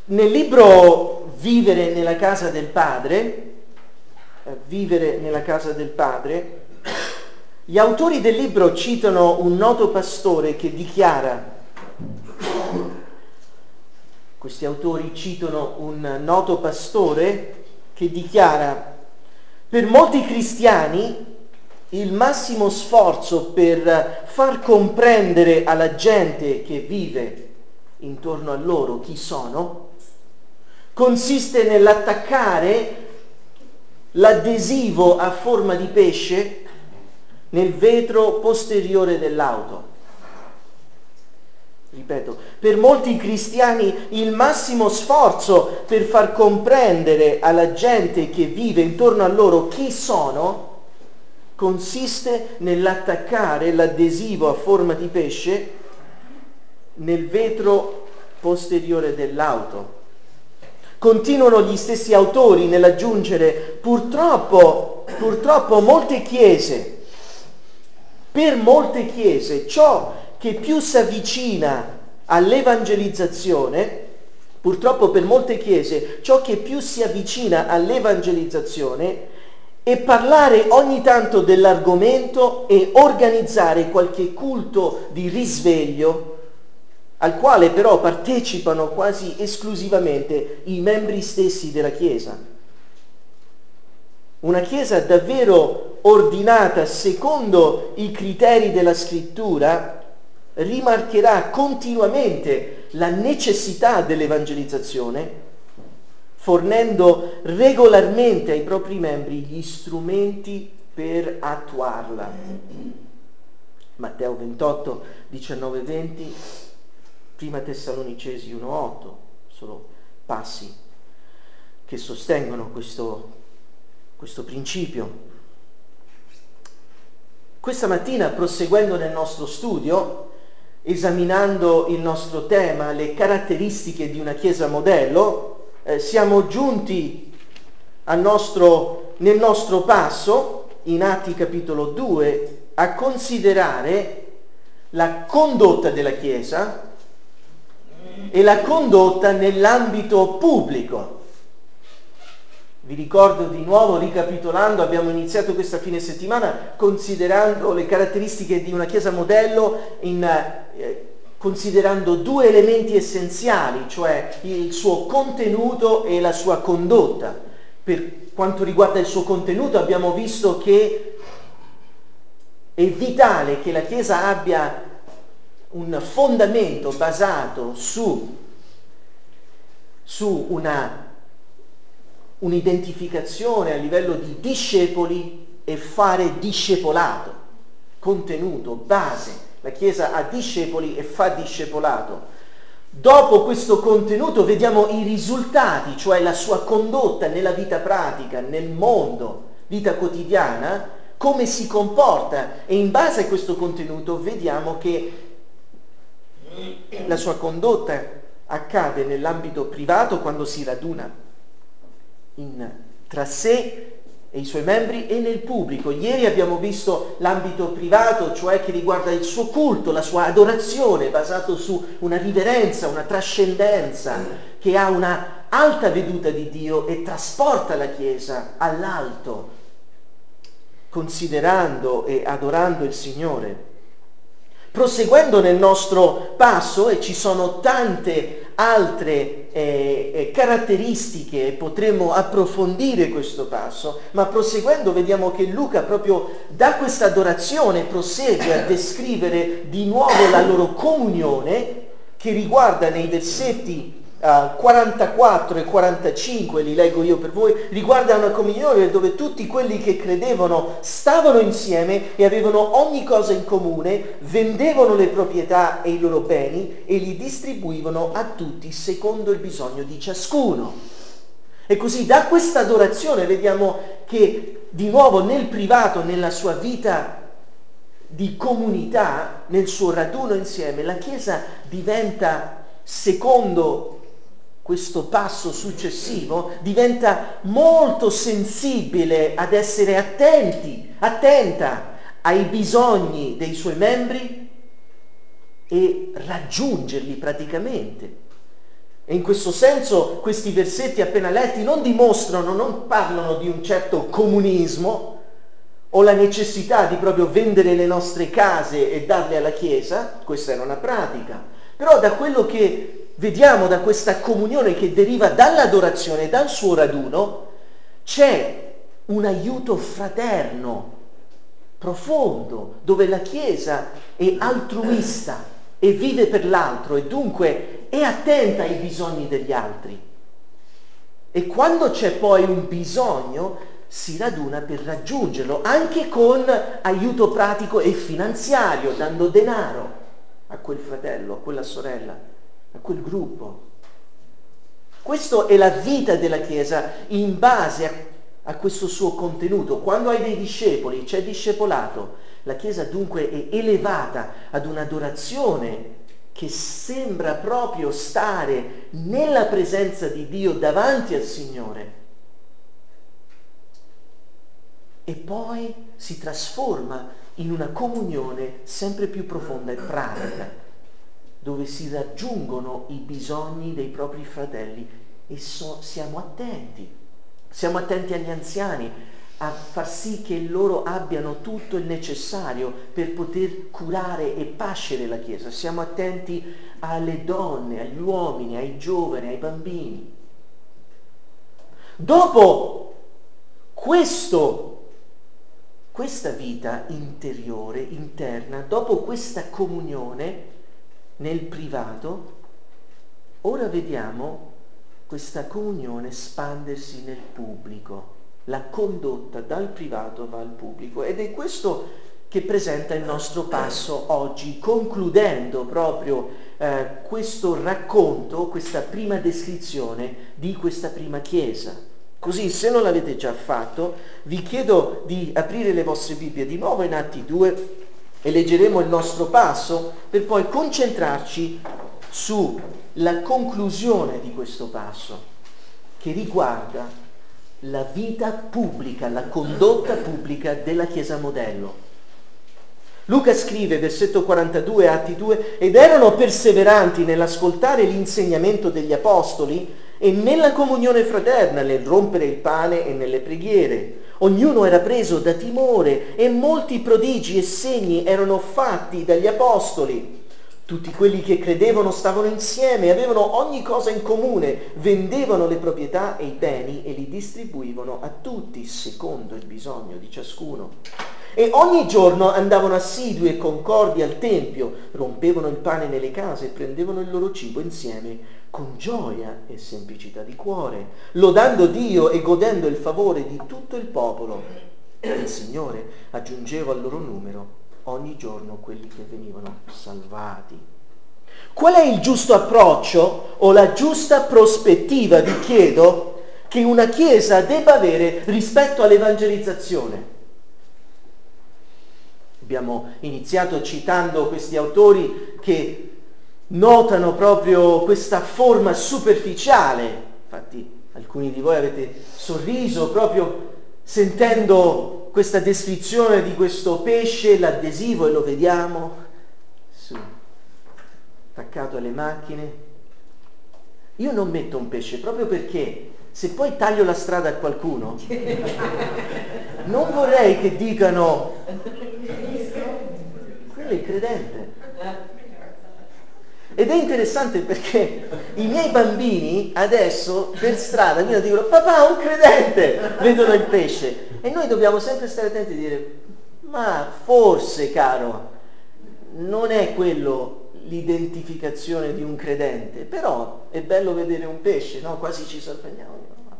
Nel libro Vivere nella casa del Padre, gli autori del libro citano un noto pastore che dichiara, questi autori citano un noto pastore che dichiara: per molti cristiani il massimo sforzo per far comprendere alla gente che vive intorno a loro chi sono consiste nell'attaccare l'adesivo a forma di pesce nel vetro posteriore dell'auto. Ripeto, per molti cristiani il massimo sforzo per far comprendere alla gente che vive intorno a loro chi sono consiste nell'attaccare l'adesivo a forma di pesce nel vetro posteriore dell'auto. Continuano gli stessi autori nell'aggiungere: purtroppo per molte chiese ciò che più si avvicina all'evangelizzazione, è parlare ogni tanto dell'argomento e organizzare qualche culto di risveglio al quale però partecipano quasi esclusivamente i membri stessi della Chiesa. Una Chiesa davvero ordinata secondo i criteri della Scrittura rimarcherà continuamente la necessità dell'evangelizzazione, fornendo regolarmente ai propri membri gli strumenti per attuarla. Matteo 28, 19, 20, Prima Tessalonicesi 1,8, sono passi che sostengono questo principio. Questa mattina, proseguendo nel nostro studio, esaminando il nostro tema, le caratteristiche di una Chiesa modello, siamo giunti nel nostro passo, in Atti capitolo 2, a considerare la condotta della Chiesa e la condotta nell'ambito pubblico. Vi ricordo di nuovo, ricapitolando, abbiamo iniziato questa fine settimana considerando le caratteristiche di una Chiesa modello, considerando due elementi essenziali, cioè il suo contenuto e la sua condotta. Per quanto riguarda il suo contenuto abbiamo visto che è vitale che la Chiesa abbia un fondamento basato su un'identificazione a livello di discepoli e fare discepolato, contenuto, base. La Chiesa ha discepoli e fa discepolato. Dopo questo contenuto vediamo i risultati, cioè la sua condotta nella vita pratica, nel mondo, vita quotidiana, come si comporta, e in base a questo contenuto vediamo che la sua condotta accade nell'ambito privato quando si raduna tra sé e i suoi membri, e nel pubblico. Ieri abbiamo visto l'ambito privato, cioè che riguarda il suo culto, la sua adorazione, basato su una riverenza, una trascendenza, che ha una alta veduta di Dio e trasporta la Chiesa all'alto, considerando e adorando il Signore. Proseguendo nel nostro passo, e ci sono tante altre caratteristiche, potremmo approfondire questo passo, ma proseguendo vediamo che Luca proprio da questa adorazione prosegue a descrivere di nuovo la loro comunione, che riguarda nei versetti 44 e 45, li leggo io per voi, riguarda una comunione dove tutti quelli che credevano stavano insieme e avevano ogni cosa in comune, vendevano le proprietà e i loro beni e li distribuivano a tutti secondo il bisogno di ciascuno. E così da questa adorazione vediamo che di nuovo nel privato, nella sua vita di comunità, nel suo raduno insieme, la Chiesa diventa, secondo questo passo successivo, diventa molto sensibile ad essere attenta ai bisogni dei suoi membri e raggiungerli praticamente. E in questo senso questi versetti appena letti non parlano di un certo comunismo o la necessità di proprio vendere le nostre case e darle alla Chiesa, questa era una pratica, però da quello che vediamo da questa comunione che deriva dall'adorazione, dal suo raduno, c'è un aiuto fraterno, profondo, dove la Chiesa è altruista e vive per l'altro e dunque è attenta ai bisogni degli altri. E quando c'è poi un bisogno si raduna per raggiungerlo, anche con aiuto pratico e finanziario, dando denaro a quel fratello, a quella sorella, a quel gruppo. Questa è la vita della Chiesa in base a questo suo contenuto. Quando hai dei discepoli, c'è discepolato. La Chiesa dunque è elevata ad un'adorazione che sembra proprio stare nella presenza di Dio davanti al Signore. E poi si trasforma in una comunione sempre più profonda e pratica, dove si raggiungono i bisogni dei propri fratelli e siamo attenti agli anziani, a far sì che loro abbiano tutto il necessario per poter curare e pascere la Chiesa. Siamo attenti alle donne, agli uomini, ai giovani, ai bambini. Dopo questa vita interiore, interna, dopo questa comunione nel privato, ora vediamo questa comunione espandersi nel pubblico. La condotta dal privato va al pubblico ed è questo che presenta il nostro passo oggi, concludendo proprio questo racconto, questa prima descrizione di questa prima chiesa. Così, se non l'avete già fatto, vi chiedo di aprire le vostre Bibbie di nuovo in Atti 2 e leggeremo il nostro passo per poi concentrarci sulla conclusione di questo passo, che riguarda la vita pubblica, la condotta pubblica della Chiesa modello. Luca scrive, versetto 42, Atti 2, ed erano perseveranti nell'ascoltare l'insegnamento degli apostoli e nella comunione fraterna, nel rompere il pane e nelle preghiere. Ognuno era preso da timore e molti prodigi e segni erano fatti dagli apostoli. Tutti quelli che credevano stavano insieme, avevano ogni cosa in comune, vendevano le proprietà e i beni e li distribuivano a tutti secondo il bisogno di ciascuno. E ogni giorno andavano assidui e concordi al tempio, rompevano il pane nelle case e prendevano il loro cibo insieme con gioia e semplicità di cuore, lodando Dio e godendo il favore di tutto il popolo. Il Signore aggiungeva al loro numero ogni giorno quelli che venivano salvati. Qual è il giusto approccio o la giusta prospettiva, vi chiedo, che una Chiesa debba avere rispetto all'evangelizzazione? Abbiamo iniziato citando questi autori che notano proprio questa forma superficiale. Infatti alcuni di voi avete sorriso proprio sentendo questa descrizione di questo pesce, l'adesivo, e lo vediamo attaccato alle macchine. Io non metto un pesce proprio perché se poi taglio la strada a qualcuno non vorrei che dicano quello è credente. Ed è interessante perché i miei bambini adesso per strada mi dicono papà, un credente, vedono il pesce, e noi dobbiamo sempre stare attenti e dire ma forse, caro, non è quello l'identificazione di un credente, però è bello vedere un pesce, no? Quasi ci sorprendiamo.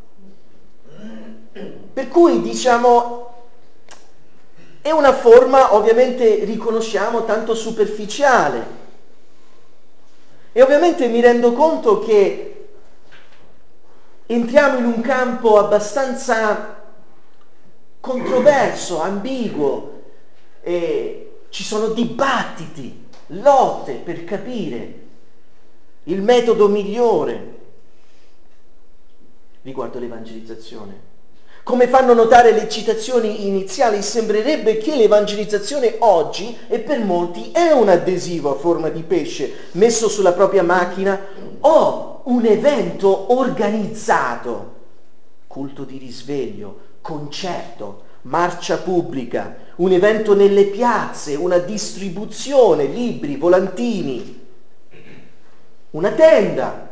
Per cui diciamo è una forma, ovviamente riconosciamo, tanto superficiale. E ovviamente mi rendo conto che entriamo in un campo abbastanza controverso, ambiguo, e ci sono dibattiti, lotte per capire il metodo migliore riguardo l'evangelizzazione. Come fanno notare le citazioni iniziali, sembrerebbe che l'evangelizzazione oggi, e per molti, è un adesivo a forma di pesce messo sulla propria macchina o un evento organizzato, culto di risveglio, concerto, marcia pubblica, un evento nelle piazze, una distribuzione, libri, volantini, una tenda.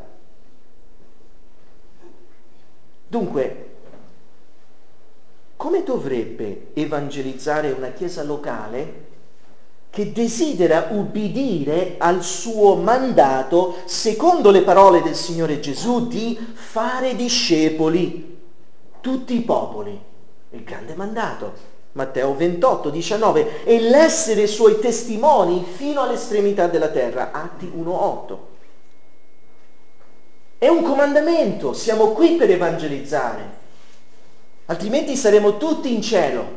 Dunque, come dovrebbe evangelizzare una chiesa locale che desidera ubbidire al suo mandato, secondo le parole del Signore Gesù, di fare discepoli tutti i popoli? Il grande mandato, Matteo 28, 19, e l'essere suoi testimoni fino all'estremità della terra, Atti 1, 8. È un comandamento, siamo qui per evangelizzare, altrimenti saremo tutti in cielo.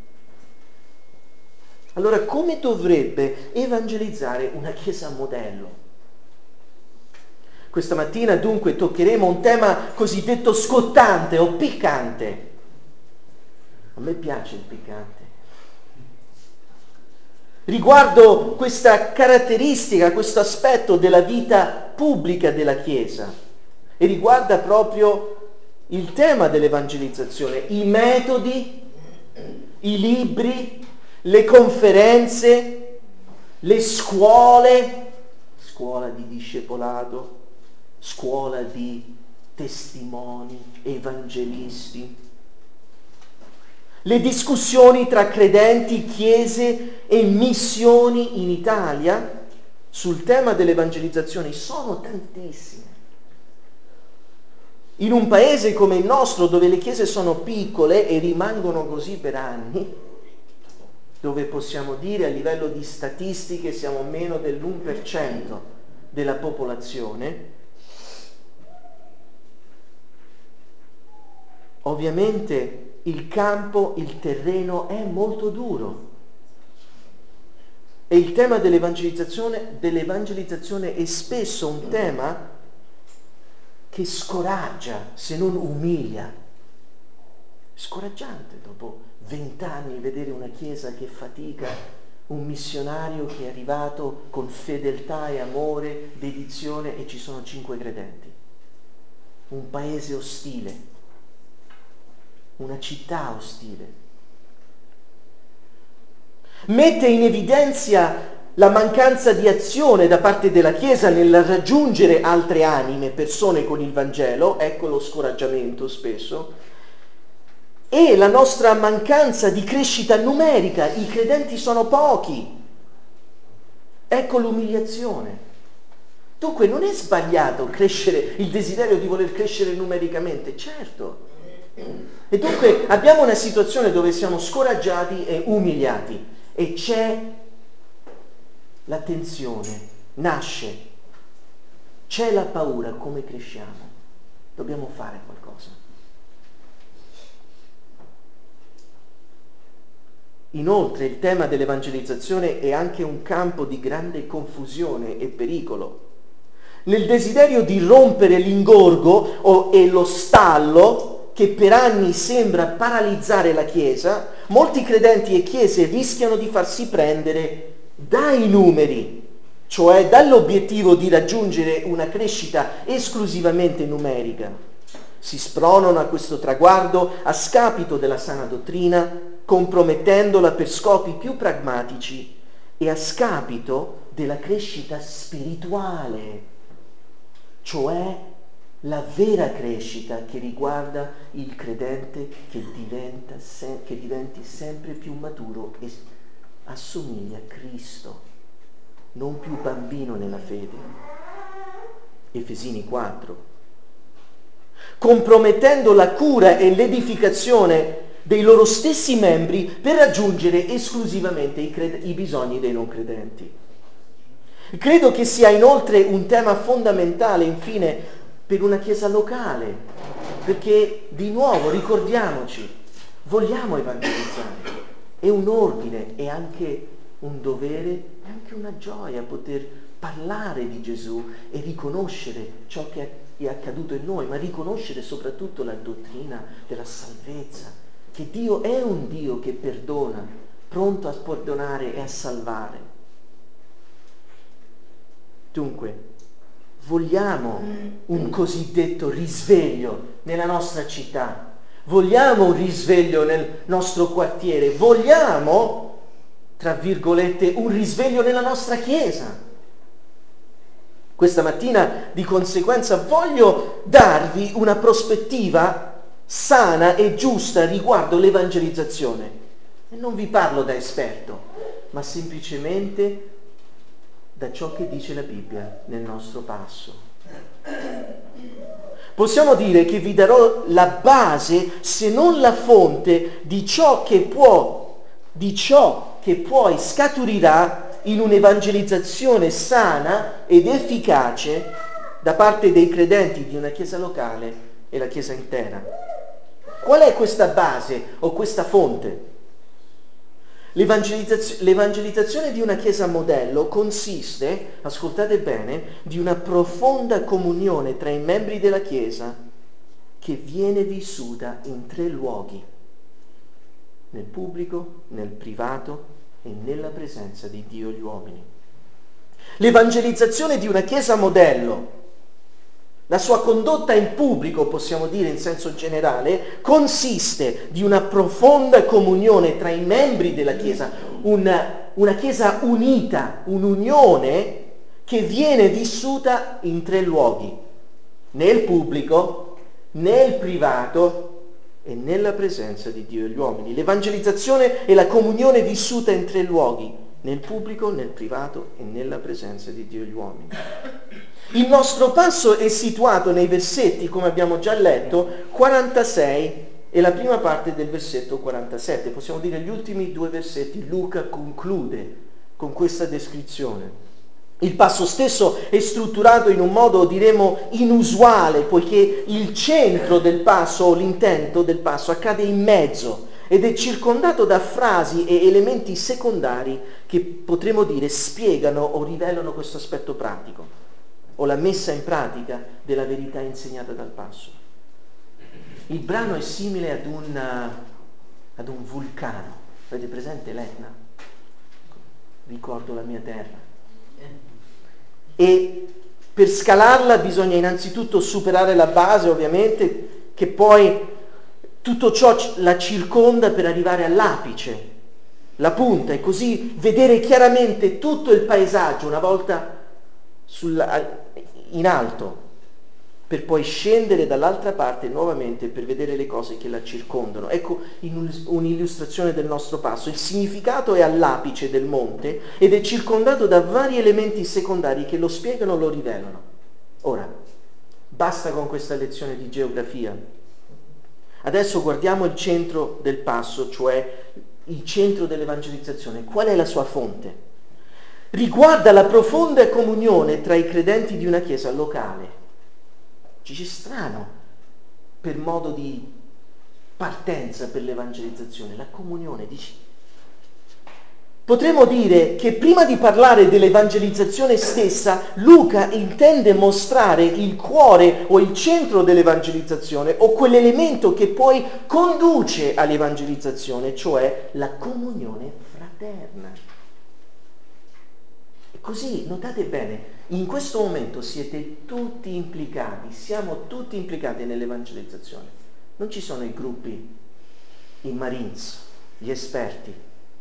Allora, come dovrebbe evangelizzare una chiesa modello? Questa mattina dunque toccheremo un tema cosiddetto scottante o piccante. A me piace il piccante. Riguardo questa caratteristica, questo aspetto della vita pubblica della Chiesa, e riguarda proprio il tema dell'evangelizzazione, i metodi, i libri, le conferenze, le scuole, scuola di discepolato, scuola di testimoni, evangelisti, le discussioni tra credenti, chiese e missioni in Italia sul tema dell'evangelizzazione sono tantissime. In un paese come il nostro, dove le chiese sono piccole e rimangono così per anni, dove possiamo dire a livello di statistiche siamo meno dell'1% della popolazione, ovviamente il campo, il terreno è molto duro. E il tema dell'evangelizzazione è spesso un tema che scoraggia, se non umilia. Scoraggiante dopo 20 anni vedere una chiesa che fatica, un missionario che è arrivato con fedeltà e amore, dedizione, e ci sono 5 credenti. Un paese ostile, una città ostile. Mette in evidenza la mancanza di azione da parte della Chiesa nel raggiungere altre anime, persone con il Vangelo, ecco lo scoraggiamento spesso, e la nostra mancanza di crescita numerica, i credenti sono pochi, ecco l'umiliazione. Dunque non è sbagliato crescere, il desiderio di voler crescere numericamente, certo. E dunque abbiamo una situazione dove siamo scoraggiati e umiliati. E c'è la tensione, c'è la paura, come cresciamo? Dobbiamo fare qualcosa. Inoltre il tema dell'evangelizzazione è anche un campo di grande confusione e pericolo. Nel desiderio di rompere l'ingorgo e lo stallo che per anni sembra paralizzare la Chiesa, molti credenti e chiese rischiano di farsi prendere dai numeri, cioè dall'obiettivo di raggiungere una crescita esclusivamente numerica. Si spronano a questo traguardo a scapito della sana dottrina, compromettendola per scopi più pragmatici e a scapito della crescita spirituale, cioè la vera crescita che riguarda il credente che diventi sempre più maturo e assomiglia a Cristo, non più bambino nella fede. Efesini 4. Compromettendo la cura e l'edificazione dei loro stessi membri per raggiungere esclusivamente i bisogni dei non credenti. Credo che sia inoltre un tema fondamentale, infine, per una chiesa locale, perché di nuovo ricordiamoci, vogliamo evangelizzare, è un ordine, è anche un dovere, è anche una gioia poter parlare di Gesù e riconoscere ciò che è accaduto in noi, ma riconoscere soprattutto la dottrina della salvezza, che Dio è un Dio che perdona, pronto a perdonare e a salvare. Dunque, vogliamo un cosiddetto risveglio nella nostra città, vogliamo un risveglio nel nostro quartiere, vogliamo, tra virgolette, un risveglio nella nostra chiesa. Questa mattina, di conseguenza, voglio darvi una prospettiva sana e giusta riguardo l'evangelizzazione. E non vi parlo da esperto, ma semplicemente da ciò che dice la Bibbia nel nostro passo. Possiamo dire che vi darò la base, se non la fonte, di ciò che poi scaturirà in un'evangelizzazione sana ed efficace da parte dei credenti di una chiesa locale e la chiesa intera. Qual è questa base o questa fonte? L'evangelizzazione di una chiesa modello consiste, ascoltate bene, di una profonda comunione tra i membri della chiesa che viene vissuta in 3 luoghi: nel pubblico, nel privato e nella presenza di Dio e gli uomini. L'evangelizzazione di una chiesa modello, la sua condotta in pubblico, possiamo dire in senso generale, consiste di una profonda comunione tra i membri della Chiesa, una Chiesa unita, un'unione che viene vissuta in 3 luoghi: nel pubblico, nel privato e nella presenza di Dio e gli uomini. L'evangelizzazione è la comunione vissuta in 3 luoghi: nel pubblico, nel privato e nella presenza di Dio e gli uomini. Il nostro passo è situato nei versetti, come abbiamo già letto, 46 e la prima parte del versetto 47. Possiamo dire gli ultimi 2 versetti. Luca conclude con questa descrizione. Il passo stesso è strutturato in un modo, diremo, inusuale, poiché il centro del passo o l'intento del passo accade in mezzo ed è circondato da frasi e elementi secondari che potremmo dire spiegano o rivelano questo aspetto pratico o la messa in pratica della verità insegnata dal passo. Il brano è simile ad un vulcano. Avete presente l'Etna? Ricordo la mia terra. E per scalarla bisogna innanzitutto superare la base, ovviamente, che poi tutto ciò la circonda per arrivare all'apice, la punta, e così vedere chiaramente tutto il paesaggio una volta in alto, per poi scendere dall'altra parte nuovamente per vedere le cose che la circondano. Ecco un'illustrazione del nostro passo. Il significato è all'apice del monte ed è circondato da vari elementi secondari che lo spiegano, lo rivelano. Ora, basta con questa lezione di geografia. Adesso guardiamo il centro del passo, cioè il centro dell'evangelizzazione. Qual è la sua fonte? Riguarda la profonda comunione tra i credenti di una chiesa locale. Ci c'è strano per modo di partenza per l'evangelizzazione, la comunione. Potremmo dire che prima di parlare dell'evangelizzazione stessa, Luca intende mostrare il cuore o il centro dell'evangelizzazione o quell'elemento che poi conduce all'evangelizzazione, cioè la comunione fraterna. Così, notate bene, in questo momento siete tutti implicati, siamo tutti implicati nell'evangelizzazione. Non ci sono i gruppi, i Marines, gli esperti.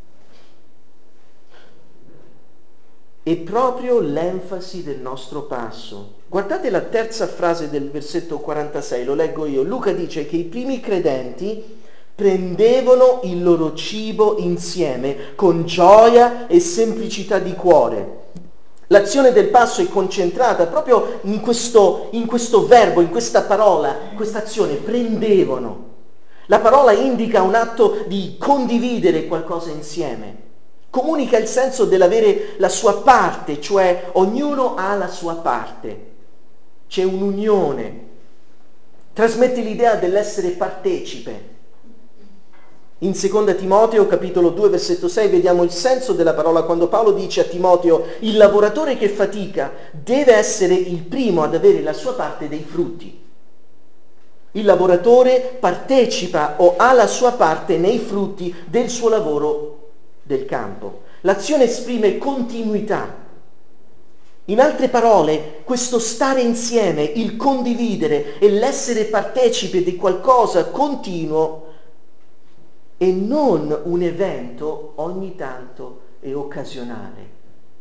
È proprio l'enfasi del nostro passo. Guardate la terza frase del versetto 46, lo leggo io. Luca dice che i primi credenti prendevano il loro cibo insieme con gioia e semplicità di cuore. L'azione del passo è concentrata proprio in questo verbo, in questa parola, questa azione, prendevano. La parola indica un atto di condividere qualcosa insieme. Comunica il senso dell'avere la sua parte, cioè ognuno ha la sua parte. C'è un'unione. Trasmette l'idea dell'essere partecipe. In 2 Timoteo, capitolo 2, versetto 6, vediamo il senso della parola quando Paolo dice a Timoteo: il lavoratore che fatica deve essere il primo ad avere la sua parte dei frutti. Il lavoratore partecipa o ha la sua parte nei frutti del suo lavoro del campo. L'azione esprime continuità. In altre parole, questo stare insieme, il condividere e l'essere partecipe di qualcosa continuo e non un evento ogni tanto e occasionale.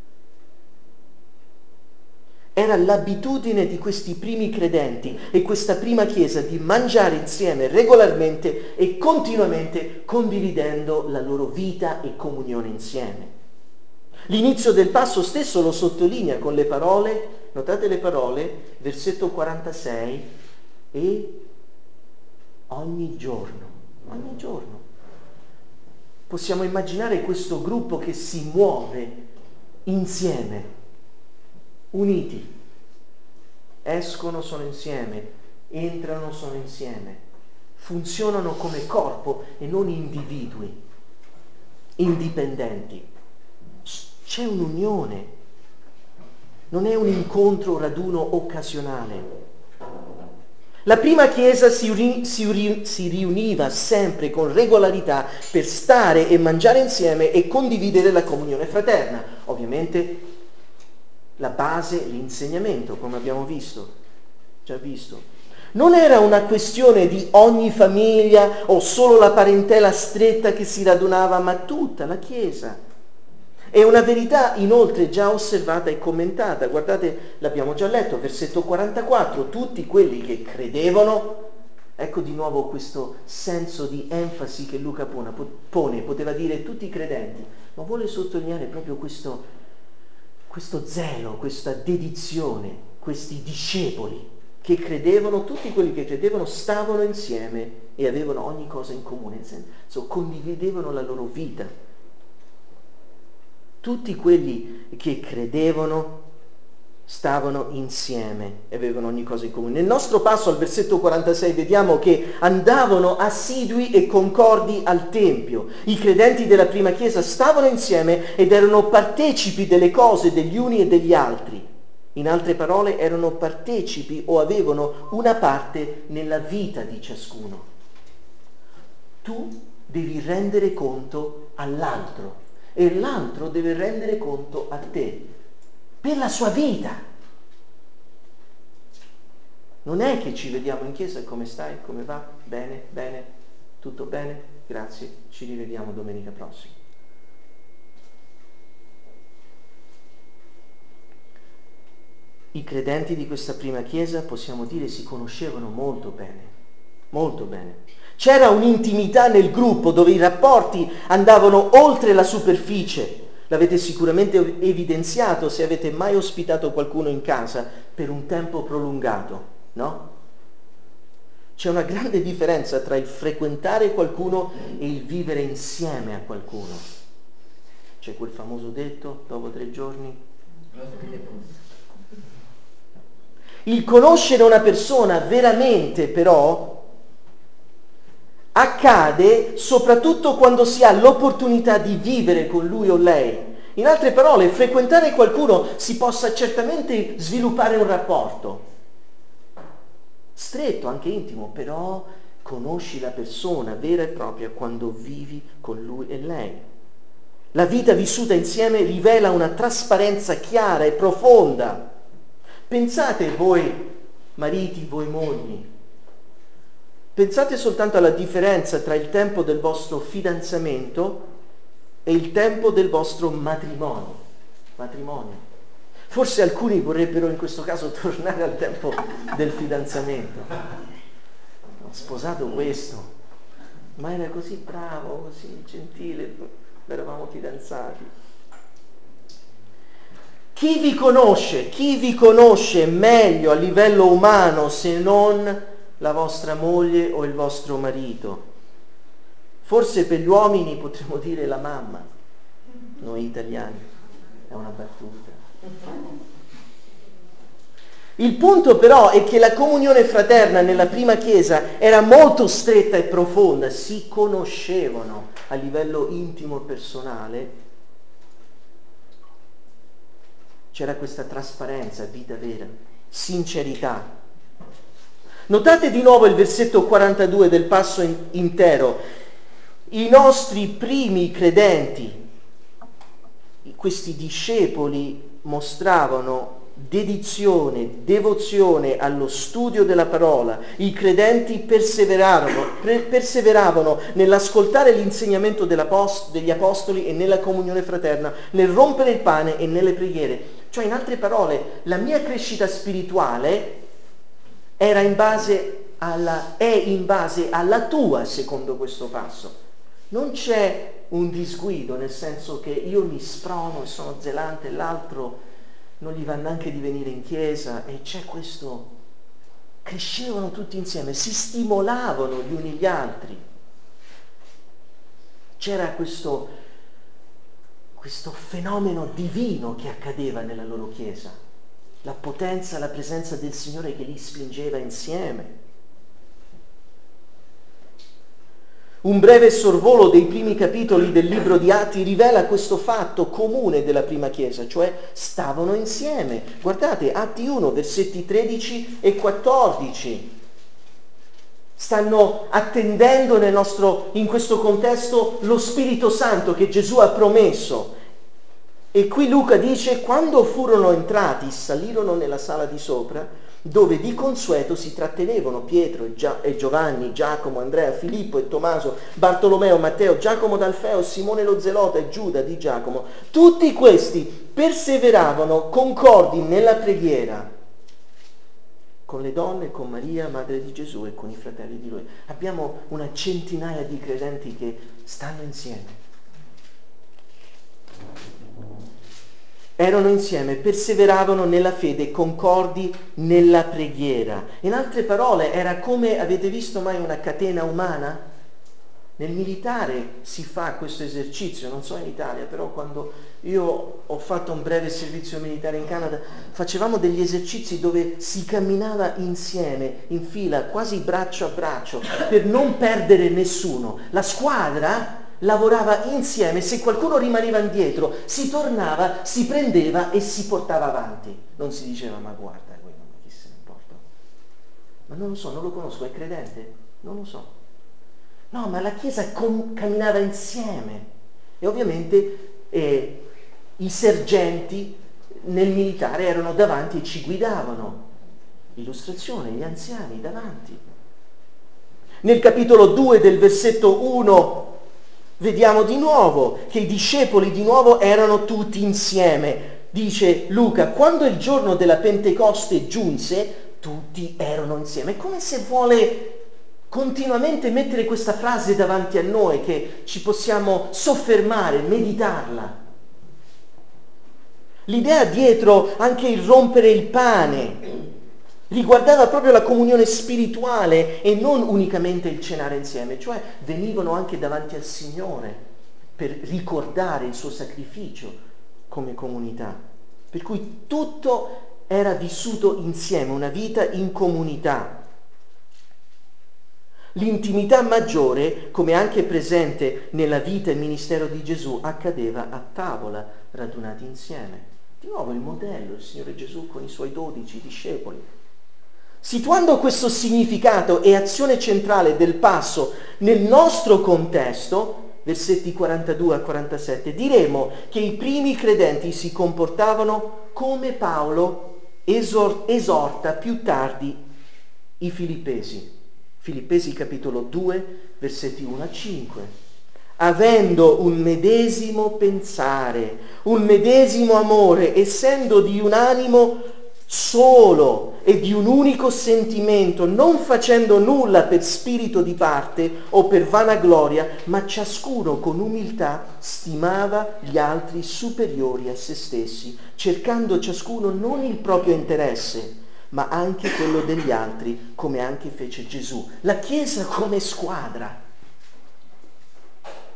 Era l'abitudine di questi primi credenti e questa prima chiesa di mangiare insieme regolarmente e continuamente condividendo la loro vita e comunione insieme. L'inizio del passo stesso lo sottolinea con le parole, notate le parole, versetto 46, e ogni giorno. Possiamo immaginare questo gruppo che si muove insieme, uniti. Escono, sono insieme, entrano, sono insieme. Funzionano come corpo e non individui indipendenti. C'è un'unione, non è un incontro, raduno occasionale. La prima chiesa si riuniva sempre con regolarità per stare e mangiare insieme e condividere la comunione fraterna. Ovviamente la base, l'insegnamento, come abbiamo già visto. Non era una questione di ogni famiglia o solo la parentela stretta che si radunava, ma tutta la chiesa. È una verità inoltre già osservata e commentata. Guardate, l'abbiamo già letto, versetto 44, tutti quelli che credevano, ecco di nuovo questo senso di enfasi che Luca pone, poteva dire tutti i credenti, ma vuole sottolineare proprio questo zelo, questa dedizione, questi discepoli che credevano, tutti quelli che credevano stavano insieme e avevano ogni cosa in comune, condividevano la loro vita. Tutti quelli che credevano stavano insieme e avevano ogni cosa in comune. Nel nostro passo al versetto 46 vediamo che andavano assidui e concordi al Tempio. I credenti della prima chiesa stavano insieme ed erano partecipi delle cose degli uni e degli altri. In altre parole, erano partecipi o avevano una parte nella vita di ciascuno. Tu devi rendere conto all'altro e l'altro deve rendere conto a te per la sua vita. Non è che ci vediamo in chiesa e come stai, come va, bene, tutto bene, grazie, ci rivediamo domenica prossima. I credenti di questa prima chiesa, possiamo dire, si conoscevano molto bene, molto bene. C'era un'intimità nel gruppo dove i rapporti andavano oltre la superficie. L'avete sicuramente evidenziato se avete mai ospitato qualcuno in casa per un tempo prolungato, no? C'è una grande differenza tra il frequentare qualcuno e il vivere insieme a qualcuno. C'è quel famoso detto, dopo 3 giorni. Il conoscere una persona veramente, però, accade soprattutto quando si ha l'opportunità di vivere con lui o lei. In altre parole, frequentare qualcuno si possa certamente sviluppare un rapporto stretto, anche intimo, però conosci la persona vera e propria quando vivi con lui e lei. La vita vissuta insieme rivela una trasparenza chiara e profonda. Pensate voi mariti, voi mogli, pensate soltanto alla differenza tra il tempo del vostro fidanzamento e il tempo del vostro matrimonio. Forse alcuni vorrebbero in questo caso tornare al tempo del fidanzamento. Ho sposato questo, ma era così bravo, così gentile, eravamo fidanzati. Chi vi conosce meglio a livello umano se non la vostra moglie o il vostro marito? Forse per gli uomini potremmo dire la mamma, noi italiani, è una battuta. Il punto però è che la comunione fraterna nella prima chiesa era molto stretta e profonda, si conoscevano a livello intimo e personale, c'era questa trasparenza, vita vera, sincerità. Notate di nuovo il versetto 42 del passo intero. I nostri primi credenti, questi discepoli, mostravano dedizione, devozione allo studio della parola. I credenti perseveravano nell'ascoltare l'insegnamento degli apostoli e nella comunione fraterna, nel rompere il pane e nelle preghiere. Cioè, in altre parole, la mia crescita spirituale è in base alla tua, secondo questo passo. Non c'è un disguido, nel senso che io mi sprono e sono zelante e l'altro non gli va neanche di venire in chiesa, e c'è questo, crescevano tutti insieme, si stimolavano gli uni gli altri. C'era questo fenomeno divino che accadeva nella loro chiesa, la potenza, la presenza del Signore che li spingeva insieme. Un breve sorvolo dei primi capitoli del libro di Atti rivela questo fatto comune della prima chiesa, cioè stavano insieme. Guardate, Atti 1, versetti 13 e 14. Stanno attendendo in questo contesto lo Spirito Santo che Gesù ha promesso. E qui Luca dice: quando furono entrati, salirono nella sala di sopra, dove di consueto si trattenevano Pietro e Giovanni, Giacomo, Andrea, Filippo e Tommaso, Bartolomeo, Matteo, Giacomo d'Alfeo, Simone lo Zelota e Giuda di Giacomo. Tutti questi perseveravano concordi nella preghiera con le donne, con Maria, madre di Gesù, e con i fratelli di lui. Abbiamo una centinaia di credenti che stanno insieme. Erano insieme, perseveravano nella fede, concordi nella preghiera. In altre parole, era come, avete visto mai una catena umana? Nel militare si fa questo esercizio, non so in Italia, però quando io ho fatto un breve servizio militare in Canada, facevamo degli esercizi dove si camminava insieme, in fila, quasi braccio a braccio, per non perdere nessuno. La squadra lavorava insieme, se qualcuno rimaneva indietro, si tornava, si prendeva e si portava avanti. Non si diceva: ma guarda, chi se ne importa? Ma non lo so, non lo conosco, è credente? Non lo so. No, ma la Chiesa camminava insieme. E ovviamente i sergenti nel militare erano davanti e ci guidavano. Illustrazione, gli anziani davanti. Nel capitolo 2 del versetto 1 vediamo di nuovo che i discepoli di nuovo erano tutti insieme. Dice Luca: quando il giorno della Pentecoste giunse, tutti erano insieme. È come se vuole continuamente mettere questa frase davanti a noi, che ci possiamo soffermare, meditarla. L'idea dietro anche il rompere il pane riguardava proprio la comunione spirituale e non unicamente il cenare insieme, cioè venivano anche davanti al Signore per ricordare il suo sacrificio come comunità. Per cui tutto era vissuto insieme, una vita in comunità. L'intimità maggiore, come anche presente nella vita e ministero di Gesù, accadeva a tavola, radunati insieme. Di nuovo il modello, il Signore Gesù con i suoi 12 discepoli. Situando questo significato e azione centrale del passo nel nostro contesto, versetti 42 a 47, diremo che i primi credenti si comportavano come Paolo esorta più tardi i Filippesi. Filippesi capitolo 2, versetti 1 a 5. Avendo un medesimo pensare, un medesimo amore, essendo di un animo solo e di un unico sentimento, non facendo nulla per spirito di parte o per vanagloria, ma ciascuno con umiltà stimava gli altri superiori a se stessi, cercando ciascuno non il proprio interesse, ma anche quello degli altri, come anche fece Gesù. La Chiesa come squadra.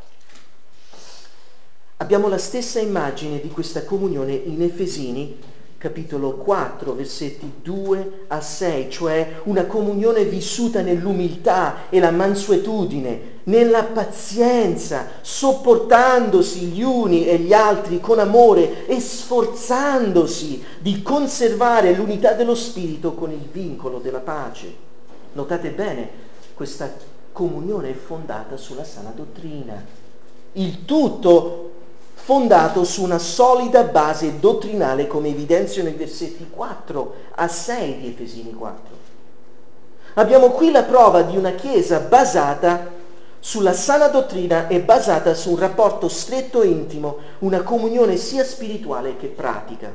Abbiamo la stessa immagine di questa comunione in Efesini, capitolo 4, versetti 2 a 6, cioè una comunione vissuta nell'umiltà e la mansuetudine, nella pazienza, sopportandosi gli uni e gli altri con amore e sforzandosi di conservare l'unità dello spirito con il vincolo della pace. Notate bene, questa comunione è fondata sulla sana dottrina. Il tutto fondato su una solida base dottrinale, come evidenziano i versetti 4 a 6 di Efesini 4. Abbiamo qui la prova di una Chiesa basata sulla sana dottrina e basata su un rapporto stretto e intimo, una comunione sia spirituale che pratica.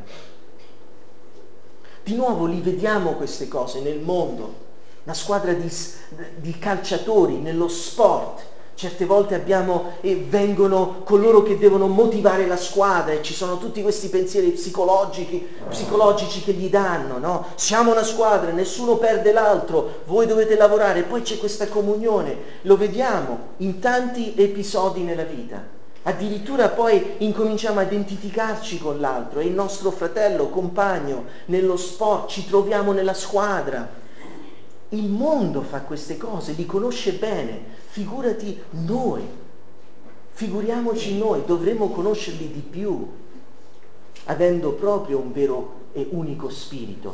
Di nuovo li vediamo queste cose nel mondo, una squadra di calciatori, nello sport. Certe volte vengono coloro che devono motivare la squadra e ci sono tutti questi pensieri psicologici che gli danno, no? Siamo una squadra, nessuno perde l'altro, voi dovete lavorare, poi c'è questa comunione, lo vediamo in tanti episodi nella vita. Addirittura poi incominciamo a identificarci con l'altro, è il nostro fratello, compagno, nello sport, ci troviamo nella squadra. Il mondo fa queste cose, li conosce bene, figurati noi, figuriamoci noi, dovremmo conoscerli di più, avendo proprio un vero e unico spirito.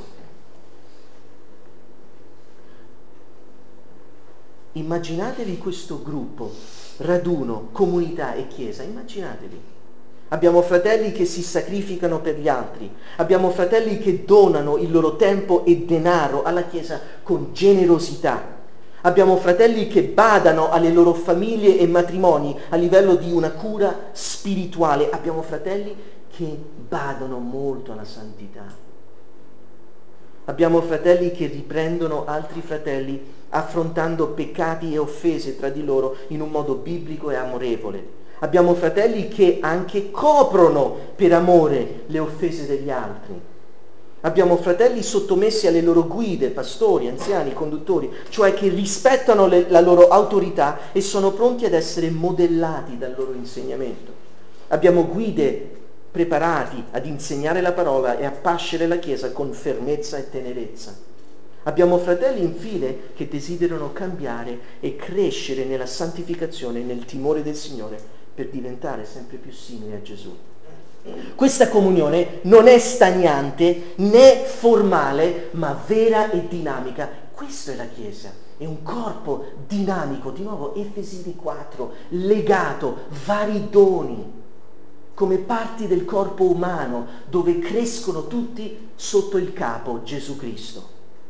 Immaginatevi questo gruppo, raduno, comunità e chiesa, immaginatevi. Abbiamo fratelli che si sacrificano per gli altri, abbiamo fratelli che donano il loro tempo e denaro alla Chiesa con generosità, abbiamo fratelli che badano alle loro famiglie e matrimoni a livello di una cura spirituale, abbiamo fratelli che badano molto alla santità, abbiamo fratelli che riprendono altri fratelli affrontando peccati e offese tra di loro in un modo biblico e amorevole. Abbiamo fratelli che anche coprono per amore le offese degli altri. Abbiamo fratelli sottomessi alle loro guide, pastori, anziani, conduttori, cioè che rispettano la loro autorità e sono pronti ad essere modellati dal loro insegnamento. Abbiamo guide preparati ad insegnare la parola e a pascere la Chiesa con fermezza e tenerezza. Abbiamo fratelli infine che desiderano cambiare e crescere nella santificazione e nel timore del Signore per diventare sempre più simili a Gesù. Questa comunione non è stagnante né formale, ma vera e dinamica. Questa è la Chiesa, è un corpo dinamico, di nuovo Efesini 4, legato, vari doni, come parti del corpo umano, dove crescono tutti sotto il capo, Gesù Cristo.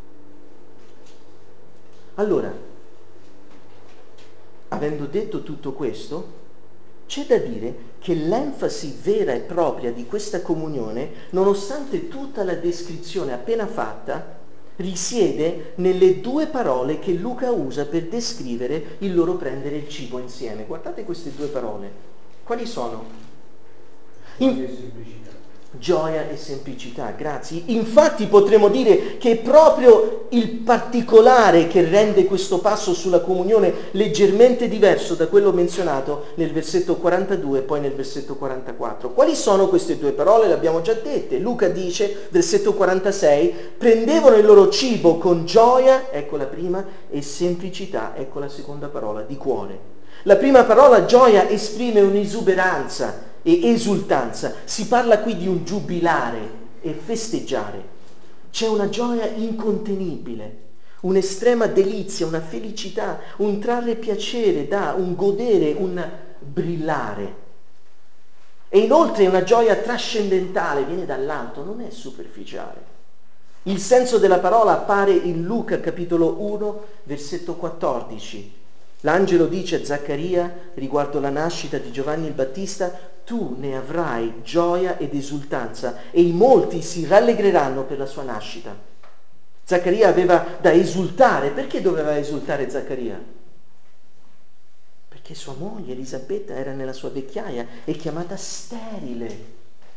Allora, avendo detto tutto questo, c'è da dire che l'enfasi vera e propria di questa comunione, nonostante tutta la descrizione appena fatta, risiede nelle due parole che Luca usa per descrivere il loro prendere il cibo insieme. Guardate queste due parole. Quali sono? Gioia e semplicità, grazie. Infatti potremmo dire che è proprio il particolare che rende questo passo sulla comunione leggermente diverso da quello menzionato nel versetto 42 e poi nel versetto 44. Quali sono queste due parole? Le abbiamo già dette. Luca dice, versetto 46, prendevano il loro cibo con gioia, ecco la prima, e semplicità, ecco la seconda parola, di cuore. La prima parola, gioia, esprime un'esuberanza e esultanza. Si parla qui di un giubilare e festeggiare. C'è una gioia incontenibile, un'estrema delizia, una felicità, un trarre piacere un godere, un brillare. E inoltre una gioia trascendentale, viene dall'alto, non è superficiale. Il senso della parola appare in Luca capitolo 1, versetto 14. L'angelo dice a Zaccaria riguardo la nascita di Giovanni il Battista: tu ne avrai gioia ed esultanza e in molti si rallegreranno per la sua nascita. Zaccaria aveva da esultare. Perché doveva esultare Zaccaria? Perché sua moglie Elisabetta era nella sua vecchiaia e chiamata sterile.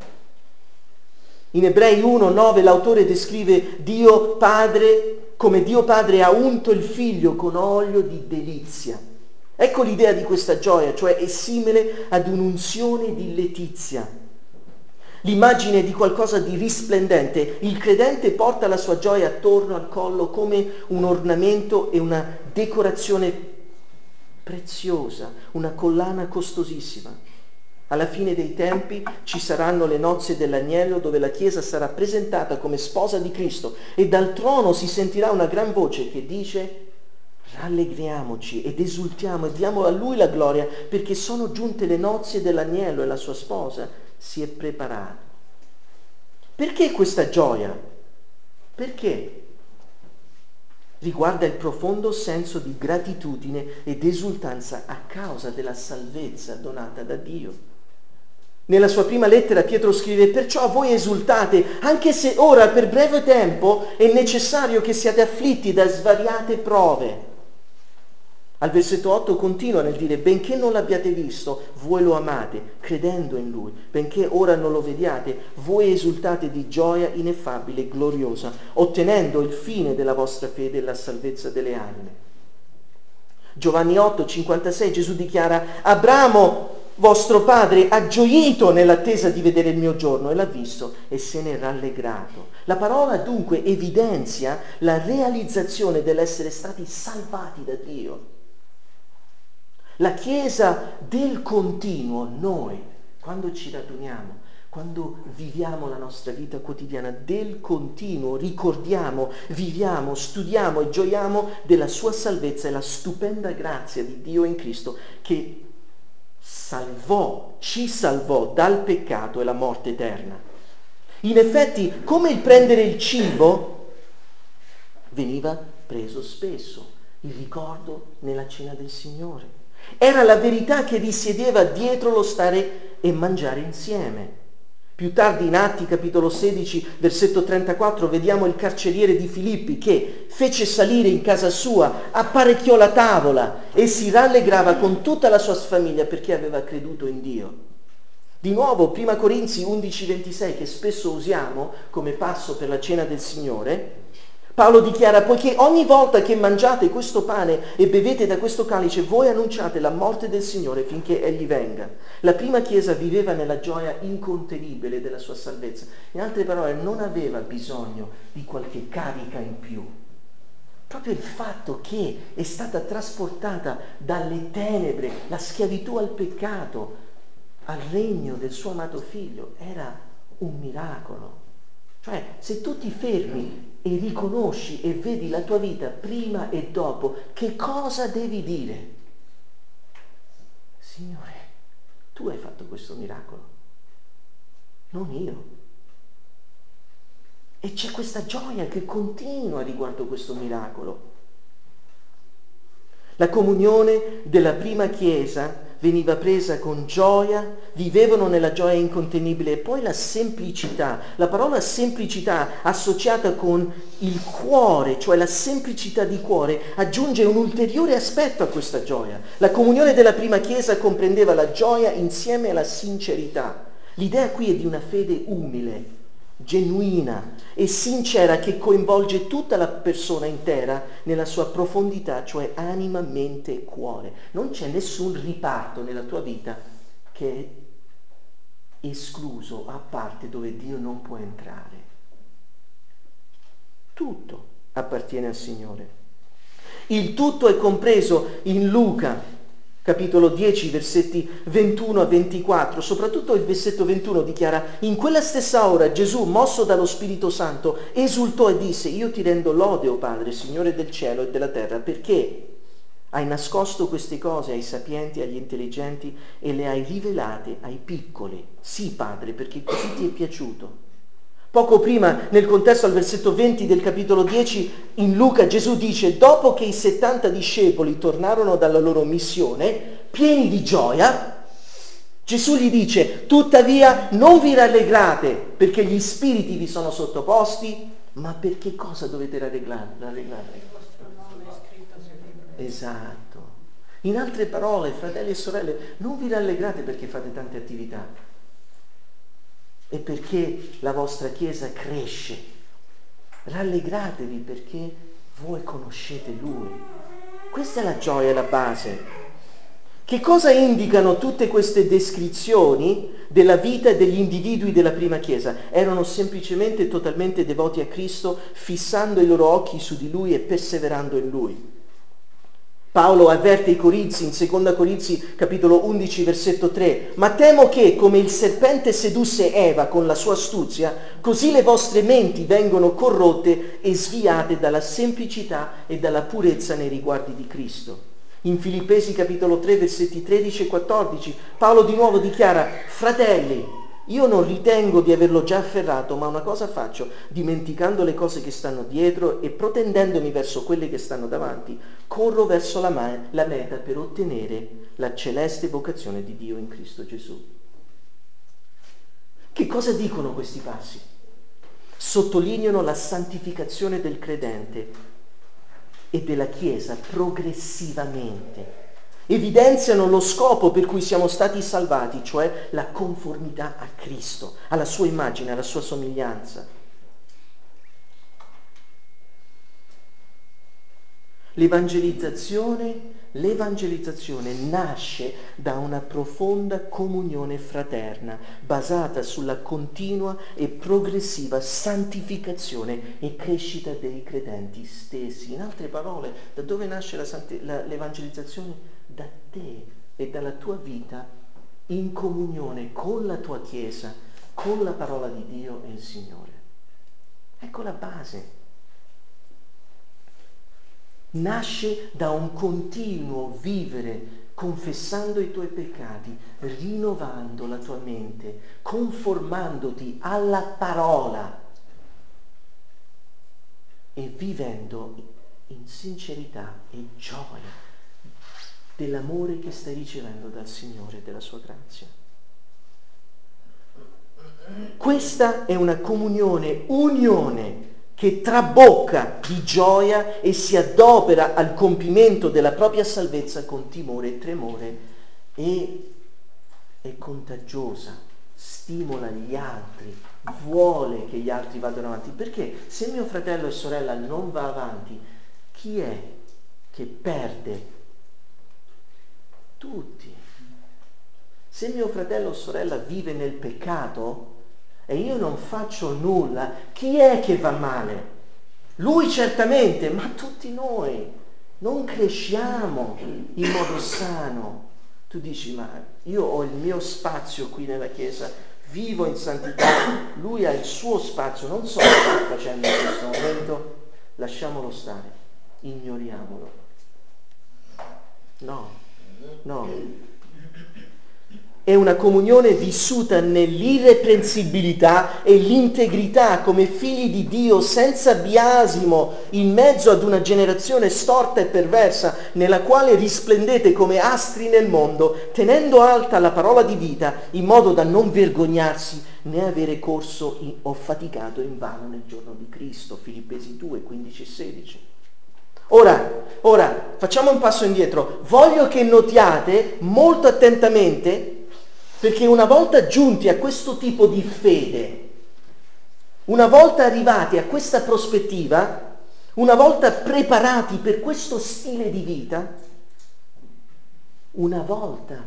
In Ebrei 1:9 l'autore descrive Dio Padre come Dio Padre ha unto il figlio con olio di delizia. Ecco l'idea di questa gioia, cioè è simile ad un'unzione di letizia. l'immagine di qualcosa di risplendente. Il credente porta la sua gioia attorno al collo come un ornamento e una decorazione preziosa, una collana costosissima. Alla fine dei tempi ci saranno le nozze dell'agnello dove la Chiesa sarà presentata come sposa di Cristo e dal trono si sentirà una gran voce che dice: rallegriamoci ed esultiamo e diamo a Lui la gloria perché sono giunte le nozze dell'agnello e la sua sposa si è preparata. Perché questa gioia? Perché? Riguarda il profondo senso di gratitudine ed esultanza a causa della salvezza donata da Dio. Nella sua prima lettera Pietro scrive: perciò voi esultate, anche se ora per breve tempo è necessario che siate afflitti da svariate prove. Al versetto 8 continua nel dire: benché non l'abbiate visto, voi lo amate, credendo in Lui. Benché ora non lo vediate, voi esultate di gioia ineffabile e gloriosa, ottenendo il fine della vostra fede e la salvezza delle anime. Giovanni 8:56 Gesù dichiara: Abramo, vostro padre, ha gioito nell'attesa di vedere il mio giorno e l'ha visto e se ne è rallegrato. La parola dunque evidenzia la realizzazione dell'essere stati salvati da Dio. La Chiesa del continuo, noi, quando ci raduniamo, quando viviamo la nostra vita quotidiana del continuo, ricordiamo, viviamo, studiamo e gioiamo della sua salvezza e la stupenda grazia di Dio in Cristo che ci salvò dal peccato e la morte eterna. In effetti, come il prendere il cibo veniva preso spesso, il ricordo nella cena del Signore. Era la verità che risiedeva dietro lo stare e mangiare insieme. Più tardi in Atti capitolo 16 versetto 34 vediamo il carceriere di Filippi che fece salire in casa sua, apparecchiò la tavola e si rallegrava con tutta la sua famiglia perché aveva creduto in Dio. Di nuovo, prima Corinzi 11:26 che spesso usiamo come passo per la cena del Signore, Paolo dichiara: poiché ogni volta che mangiate questo pane e bevete da questo calice, voi annunciate la morte del Signore finché Egli venga. La prima Chiesa viveva nella gioia incontenibile della sua salvezza. In altre parole, non aveva bisogno di qualche carica in più. Proprio il fatto che è stata trasportata dalle tenebre, la schiavitù al peccato, al regno del suo amato figlio, era un miracolo. Cioè, se tu ti fermi e riconosci e vedi la tua vita prima e dopo, che cosa devi dire? Signore, tu hai fatto questo miracolo, non io. E c'è questa gioia che continua riguardo questo miracolo. La comunione della prima Chiesa veniva presa con gioia, vivevano nella gioia incontenibile. E poi la semplicità, la parola semplicità associata con il cuore, cioè la semplicità di cuore, aggiunge un ulteriore aspetto a questa gioia. La comunione della prima Chiesa comprendeva la gioia insieme alla sincerità. L'idea qui è di una fede umile, genuina e sincera che coinvolge tutta la persona intera nella sua profondità, cioè anima, mente e cuore. Non c'è nessun riparto nella tua vita che è escluso, a parte, dove Dio non può entrare. Tutto appartiene al Signore. Il tutto è compreso in Luca capitolo 10, versetti 21 a 24, soprattutto il versetto 21 dichiara: in quella stessa ora Gesù, mosso dallo Spirito Santo, esultò e disse: io ti rendo lode, o Padre, Signore del cielo e della terra, perché hai nascosto queste cose ai sapienti e agli intelligenti e le hai rivelate ai piccoli. Sì, Padre, perché così ti è piaciuto. Poco prima, nel contesto al versetto 20 del capitolo 10, in Luca Gesù dice: dopo che i 70 discepoli tornarono dalla loro missione, pieni di gioia, Gesù gli dice: tuttavia non vi rallegrate perché gli spiriti vi sono sottoposti, ma perché cosa dovete rallegrare? Esatto. In altre parole, fratelli e sorelle, non vi rallegrate perché fate tante attività, e perché la vostra Chiesa cresce. Rallegratevi perché voi conoscete Lui. Questa è la gioia, la base. Che cosa indicano tutte queste descrizioni della vita degli individui della prima Chiesa? Erano semplicemente totalmente devoti a Cristo, fissando i loro occhi su di Lui e perseverando in Lui. Paolo avverte i Corinzi in 2 Corinzi capitolo 11 versetto 3: ma temo che come il serpente sedusse Eva con la sua astuzia, così le vostre menti vengono corrotte e sviate dalla semplicità e dalla purezza nei riguardi di Cristo. In Filippesi capitolo 3 versetti 13 e 14 Paolo di nuovo dichiara: fratelli, io non ritengo di averlo già afferrato, ma una cosa faccio, dimenticando le cose che stanno dietro e protendendomi verso quelle che stanno davanti, corro verso la meta per ottenere la celeste vocazione di Dio in Cristo Gesù. Che cosa dicono questi passi? Sottolineano la santificazione del credente e della Chiesa progressivamente. Evidenziano lo scopo per cui siamo stati salvati, cioè la conformità a Cristo, alla sua immagine, alla sua somiglianza. L'evangelizzazione nasce da una profonda comunione fraterna, basata sulla continua e progressiva santificazione e crescita dei credenti stessi. In altre parole, da dove nasce l'evangelizzazione? Da te e dalla tua vita in comunione con la tua Chiesa, con la parola di Dio e il Signore. Ecco la base. Nasce da un continuo vivere confessando i tuoi peccati, rinnovando la tua mente, conformandoti alla parola e vivendo in sincerità e gioia dell'amore che stai ricevendo dal Signore e della sua grazia. Questa è una unione che trabocca di gioia e si adopera al compimento della propria salvezza con timore e tremore e è contagiosa, stimola gli altri, vuole che gli altri vadano avanti. Perché se mio fratello e sorella non va avanti, chi è che perde? Tutti. Se mio fratello o sorella vive nel peccato e io non faccio nulla, chi è che va male? Lui certamente, ma tutti noi non cresciamo in modo sano. Tu dici, ma io ho il mio spazio qui nella Chiesa, vivo in santità, lui ha il suo spazio, non so cosa sta facendo in questo momento, lasciamolo stare, ignoriamolo. No. È una comunione vissuta nell'irreprensibilità e l'integrità come figli di Dio senza biasimo in mezzo ad una generazione storta e perversa nella quale risplendete come astri nel mondo, tenendo alta la parola di vita in modo da non vergognarsi né avere corso o faticato invano nel giorno di Cristo. Filippesi 2, 15 e 16. Ora, facciamo un passo indietro. Voglio che notiate molto attentamente, perché una volta giunti a questo tipo di fede, una volta arrivati a questa prospettiva, una volta preparati per questo stile di vita, una volta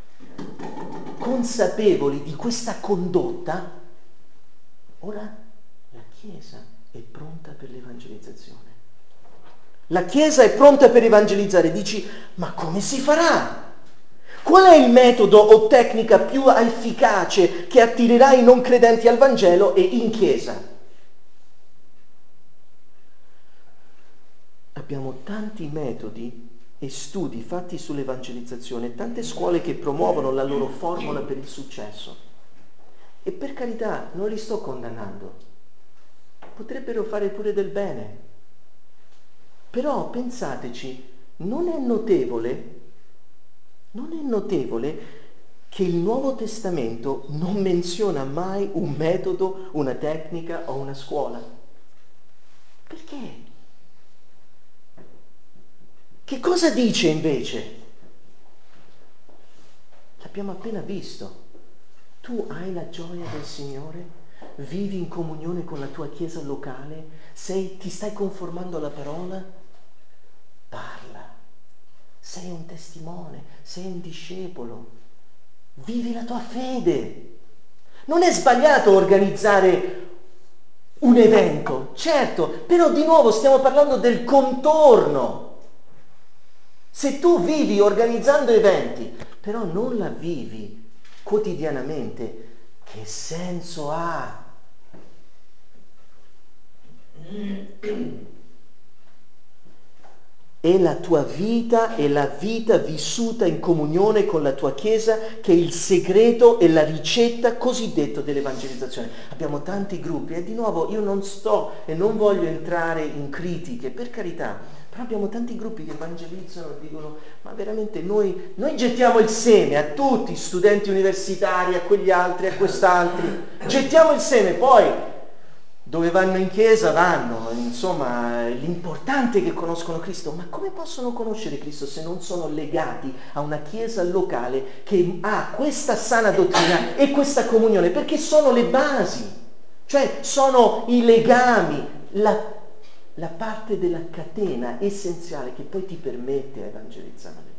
consapevoli di questa condotta, ora la Chiesa è pronta per l'evangelizzazione. La Chiesa è pronta per evangelizzare. Dici, ma come si farà? Qual è il metodo o tecnica più efficace che attirerà i non credenti al Vangelo e in Chiesa? Abbiamo tanti metodi e studi fatti sull'evangelizzazione, tante scuole che promuovono la loro formula per il successo. E per carità, non li sto condannando. Potrebbero fare pure del bene. Però pensateci, non è notevole che il Nuovo Testamento non menziona mai un metodo, una tecnica o una scuola. Perché? Che cosa dice invece? L'abbiamo appena visto. Tu hai la gioia del Signore? Vivi in comunione con la tua chiesa locale? Ti stai conformando alla parola? Parla. sei un testimone, sei un discepolo, vivi la tua fede. Non è sbagliato organizzare un evento, certo, però di nuovo stiamo parlando del contorno. Se tu vivi organizzando eventi, però non la vivi quotidianamente, che senso ha? È la tua vita, è la vita vissuta in comunione con la tua Chiesa che è il segreto e la ricetta cosiddetta dell'evangelizzazione. Abbiamo tanti gruppi e di nuovo io non sto e non voglio entrare in critiche, per carità, però abbiamo tanti gruppi che evangelizzano e dicono ma veramente noi gettiamo il seme a tutti, studenti universitari, a quegli altri, a quest'altri, gettiamo il seme, poi dove vanno in chiesa vanno, insomma, l'importante è che conoscono Cristo, ma come possono conoscere Cristo se non sono legati a una chiesa locale che ha questa sana dottrina e questa comunione? Perché sono le basi, cioè sono i legami, la parte della catena essenziale che poi ti permette a evangelizzare.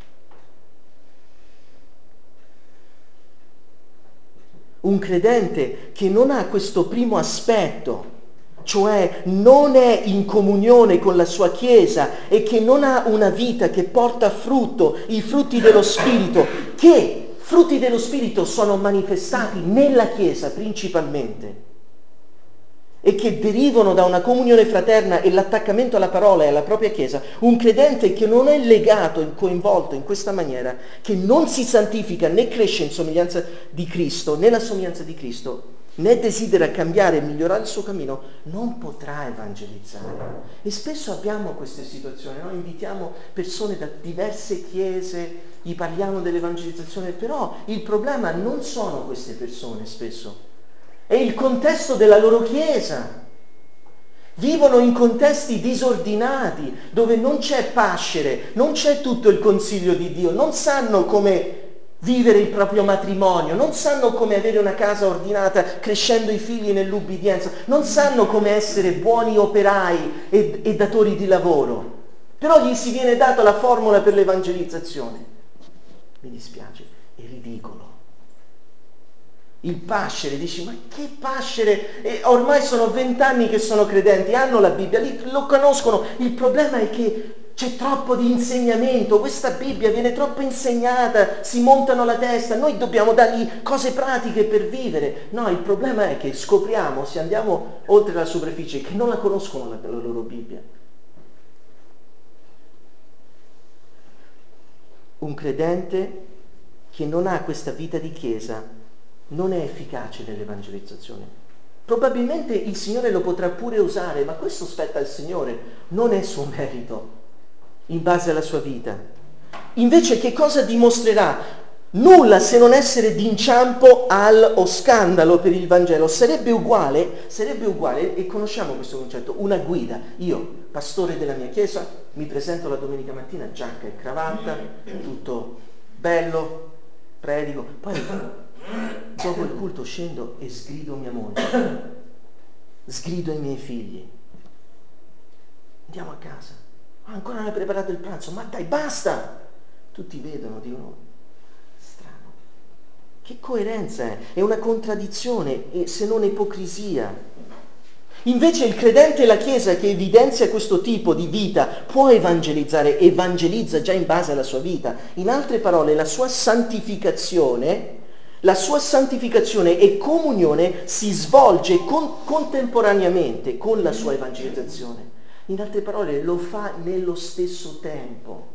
Un credente che non ha questo primo aspetto, cioè non è in comunione con la sua Chiesa e che non ha una vita che porta frutto, i frutti dello Spirito, che frutti dello Spirito sono manifestati nella Chiesa principalmente e che derivano da una comunione fraterna e l'attaccamento alla parola e alla propria Chiesa, un credente che non è legato e coinvolto in questa maniera, che non si santifica né cresce in somiglianza di Cristo, nella somiglianza di Cristo, né desidera cambiare e migliorare il suo cammino, non potrà evangelizzare. E spesso abbiamo queste situazioni, noi invitiamo persone da diverse chiese, gli parliamo dell'evangelizzazione, però il problema non sono queste persone spesso, è il contesto della loro chiesa. Vivono in contesti disordinati, dove non c'è pascere, non c'è tutto il consiglio di Dio, non sanno come vivere il proprio matrimonio, non sanno come avere una casa ordinata crescendo i figli nell'ubbidienza, non sanno come essere buoni operai e datori di lavoro. Però gli si viene data la formula per l'evangelizzazione. Mi dispiace, è ridicolo. Il pascere, dici ma che pascere? E ormai sono 20 anni che sono credenti, hanno la Bibbia, lo conoscono, il problema è che c'è troppo di insegnamento, questa Bibbia viene troppo insegnata, si montano la testa, noi dobbiamo dargli cose pratiche per vivere. No, il problema è che scopriamo, se andiamo oltre la superficie, che non la conoscono la loro Bibbia. Un credente che non ha questa vita di chiesa non è efficace nell'evangelizzazione. Probabilmente il Signore lo potrà pure usare, ma questo spetta al Signore, non è suo merito, in base alla sua vita. Invece che cosa dimostrerà? Nulla se non essere d'inciampo o scandalo per il Vangelo. Sarebbe uguale, e conosciamo questo concetto, una guida. Io, pastore della mia chiesa, mi presento la domenica mattina, giacca e cravatta, tutto bello, predico, poi dopo il culto scendo e sgrido mia moglie, sgrido i miei figli. Andiamo a casa. Ancora non hai preparato il pranzo, ma dai, basta! Tutti vedono, dicono, strano. Che coerenza è? È una contraddizione, se non ipocrisia. Invece il credente e la Chiesa che evidenzia questo tipo di vita può evangelizzare, evangelizza già in base alla sua vita. In altre parole, la sua santificazione e comunione si svolge contemporaneamente con la sua evangelizzazione. In altre parole, lo fa nello stesso tempo.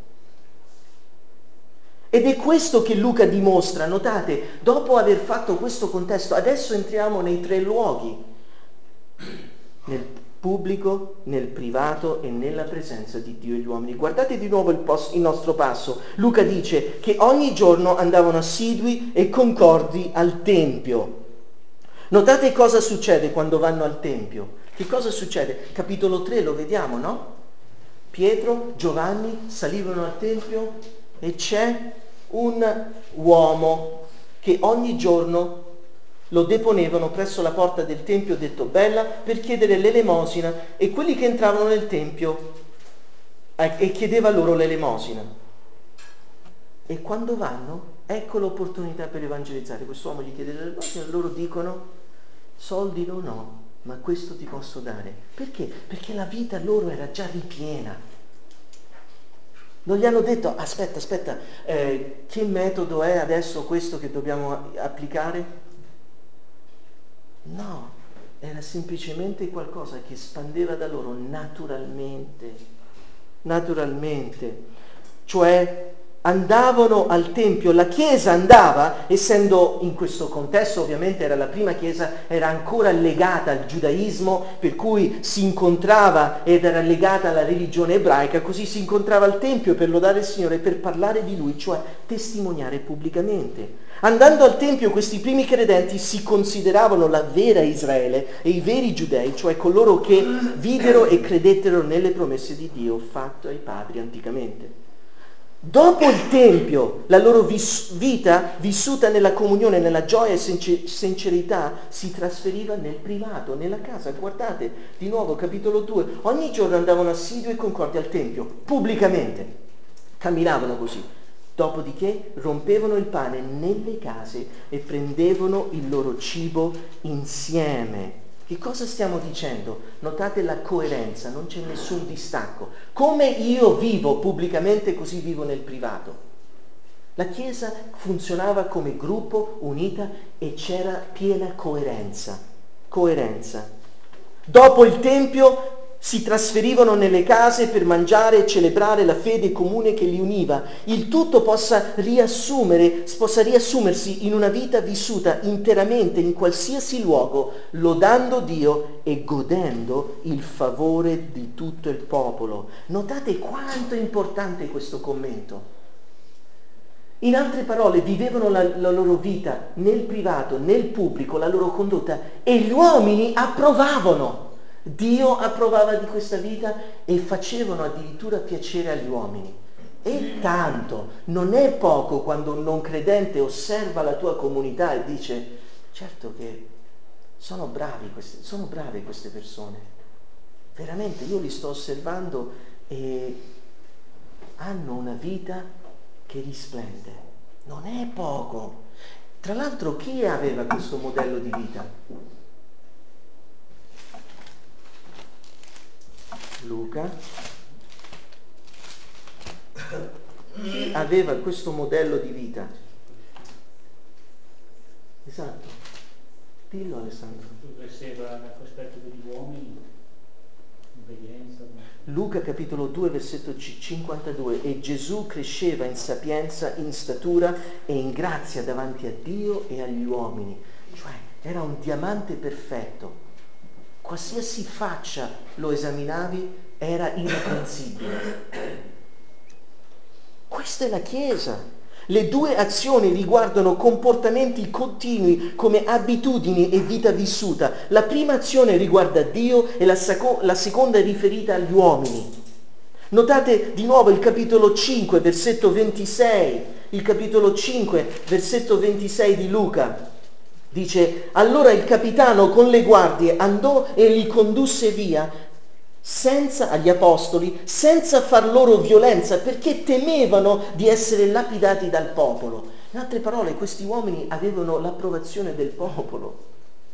Ed è questo che Luca dimostra, notate, dopo aver fatto questo contesto, adesso entriamo nei 3 luoghi, nel pubblico, nel privato e nella presenza di Dio e gli uomini. Guardate di nuovo il nostro passo. Luca dice che ogni giorno andavano assidui e concordi al Tempio. Notate cosa succede quando vanno al Tempio. Che cosa succede? Capitolo 3 lo vediamo, no? Pietro, Giovanni salivano al Tempio e c'è un uomo che ogni giorno lo deponevano presso la porta del Tempio detto Bella per chiedere l'elemosina e quelli che entravano nel Tempio e chiedeva loro l'elemosina. E quando vanno, ecco l'opportunità per evangelizzare. Quest'uomo gli chiede l'elemosina e loro dicono: soldi non ho, ma questo ti posso dare. Perché? Perché la vita loro era già ripiena. Non gli hanno detto: aspetta, che metodo è adesso questo che dobbiamo applicare? No, era semplicemente qualcosa che spandeva da loro naturalmente. Cioè andavano al Tempio, la Chiesa andava, essendo in questo contesto ovviamente era la prima Chiesa, era ancora legata al giudaismo, per cui si incontrava ed era legata alla religione ebraica, così si incontrava al Tempio per lodare il Signore, per parlare di Lui, cioè testimoniare pubblicamente. Andando al Tempio questi primi credenti si consideravano la vera Israele e i veri giudei, cioè coloro che videro e credettero nelle promesse di Dio fatto ai padri anticamente. Dopo il Tempio, la loro vita vissuta nella comunione, nella gioia e sincerità si trasferiva nel privato, nella casa. Guardate, di nuovo capitolo 2, ogni giorno andavano assidui e concordi al Tempio, pubblicamente, camminavano così. Dopodiché rompevano il pane nelle case e prendevano il loro cibo insieme. Che cosa stiamo dicendo? Notate la coerenza, non c'è nessun distacco. Come io vivo pubblicamente, così vivo nel privato. La Chiesa funzionava come gruppo unita e c'era piena coerenza. Dopo il Tempio si trasferivano nelle case per mangiare e celebrare la fede comune che li univa. Il tutto possa riassumersi in una vita vissuta interamente in qualsiasi luogo, lodando Dio e godendo il favore di tutto il popolo. Notate quanto è importante questo commento. In altre parole, vivevano la loro vita nel privato, nel pubblico, la loro condotta, e gli uomini approvavano. Dio approvava di questa vita e facevano addirittura piacere agli uomini. E tanto, non è poco quando un non credente osserva la tua comunità e dice: certo che sono brave queste persone. Veramente, io li sto osservando e hanno una vita che risplende. Non è poco. Tra l'altro, chi aveva questo modello di vita? Luca. Chi aveva questo modello di vita? Esatto. Dillo, Alessandro. Cresceva nel cospetto degli uomini, obbedienza. Luca capitolo 2 versetto 52: e Gesù cresceva in sapienza, in statura e in grazia davanti a Dio e agli uomini. Cioè era un diamante perfetto. Qualsiasi faccia lo esaminavi era irreprensibile. Questa è la Chiesa. Le due azioni riguardano comportamenti continui come abitudini e vita vissuta. La prima azione riguarda Dio e la seconda è riferita agli uomini. Notate di nuovo il capitolo 5, versetto 26. Il capitolo 5, versetto 26 di Luca. Dice: allora il capitano con le guardie andò e li condusse via agli apostoli, senza far loro violenza, perché temevano di essere lapidati dal popolo. In altre parole, questi uomini avevano l'approvazione del popolo.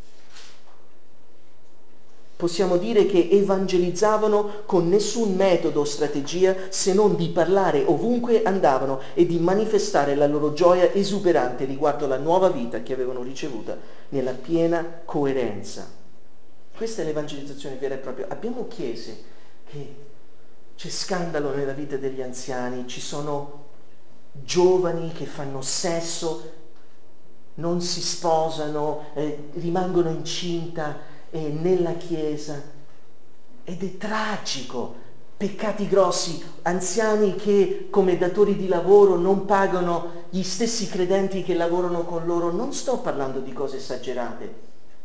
Possiamo dire che evangelizzavano con nessun metodo o strategia se non di parlare ovunque andavano e di manifestare la loro gioia esuberante riguardo alla nuova vita che avevano ricevuta nella piena coerenza. Questa è l'evangelizzazione vera e propria. Abbiamo chiese che c'è scandalo nella vita degli anziani, ci sono giovani che fanno sesso, non si sposano, rimangono incinta nella chiesa. Ed è tragico. Peccati grossi, anziani che come datori di lavoro non pagano gli stessi credenti che lavorano con loro. Non sto parlando di cose esagerate.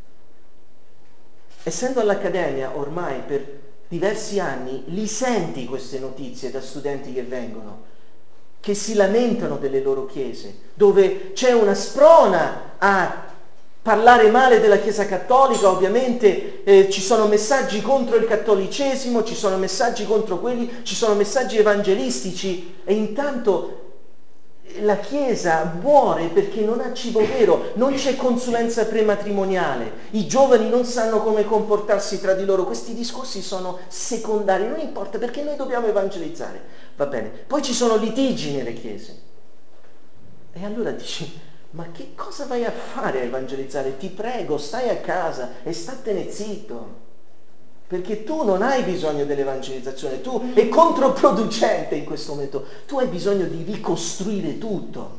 Essendo all'Accademia ormai per diversi anni, li senti queste notizie da studenti che vengono, che si lamentano delle loro chiese, dove c'è una sprona a parlare male della Chiesa Cattolica, ovviamente ci sono messaggi contro il cattolicesimo, ci sono messaggi contro quelli, ci sono messaggi evangelistici e intanto La Chiesa muore perché non ha cibo vero, non c'è consulenza prematrimoniale, i giovani non sanno come comportarsi tra di loro, questi discorsi sono secondari, non importa perché noi dobbiamo evangelizzare, va bene. Poi ci sono litigi nelle chiese e allora dici, ma che cosa vai a fare a evangelizzare? Ti prego, stai a casa e statene zitto. Perché tu non hai bisogno dell'evangelizzazione, tu è controproducente in questo momento, tu hai bisogno di ricostruire tutto.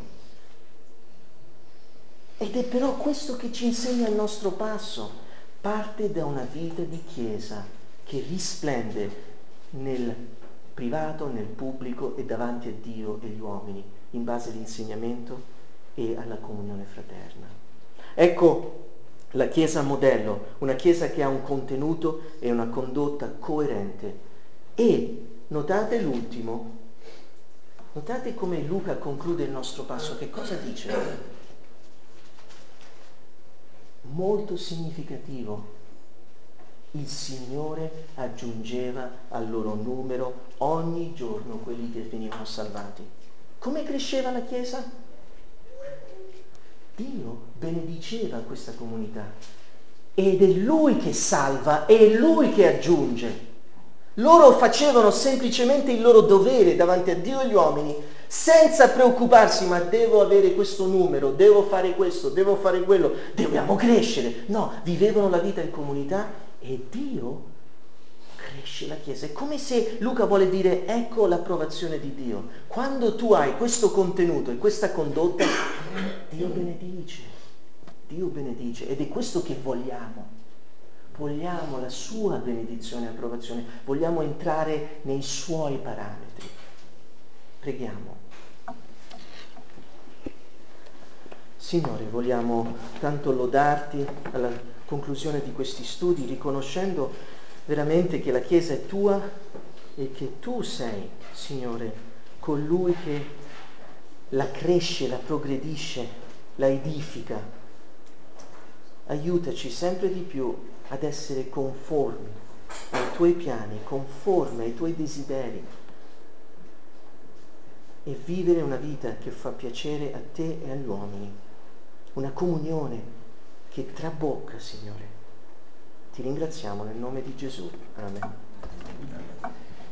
Ed è però questo che ci insegna il nostro passo, parte da una vita di chiesa che risplende nel privato, nel pubblico e davanti a Dio e gli uomini, in base all'insegnamento e alla comunione fraterna. Ecco la Chiesa modello, una Chiesa che ha un contenuto e una condotta coerente. E notate l'ultimo, notate come Luca conclude il nostro passo, che cosa dice? Molto significativo. Il Signore aggiungeva al loro numero ogni giorno quelli che venivano salvati. Come cresceva la Chiesa? Dio benediceva questa comunità ed è Lui che salva, è Lui che aggiunge. Loro facevano semplicemente il loro dovere davanti a Dio e agli uomini, senza preoccuparsi, ma devo avere questo numero, devo fare questo, devo fare quello, dobbiamo crescere. No, vivevano la vita in comunità e Dio cresce la Chiesa. È come se Luca vuole dire, ecco l'approvazione di Dio. Quando tu hai questo contenuto e questa condotta, Dio benedice, Dio benedice ed è questo che vogliamo. Vogliamo la sua benedizione e approvazione, vogliamo entrare nei suoi parametri. Preghiamo. Signore, vogliamo tanto lodarti alla conclusione di questi studi, riconoscendo veramente che la Chiesa è tua e che tu sei, Signore, colui che la cresce, la progredisce, la edifica. Aiutaci sempre di più ad essere conformi ai tuoi piani, conformi ai tuoi desideri e vivere una vita che fa piacere a te e agli uomini, una comunione che trabocca, Signore. Ti ringraziamo nel nome di Gesù. Amen.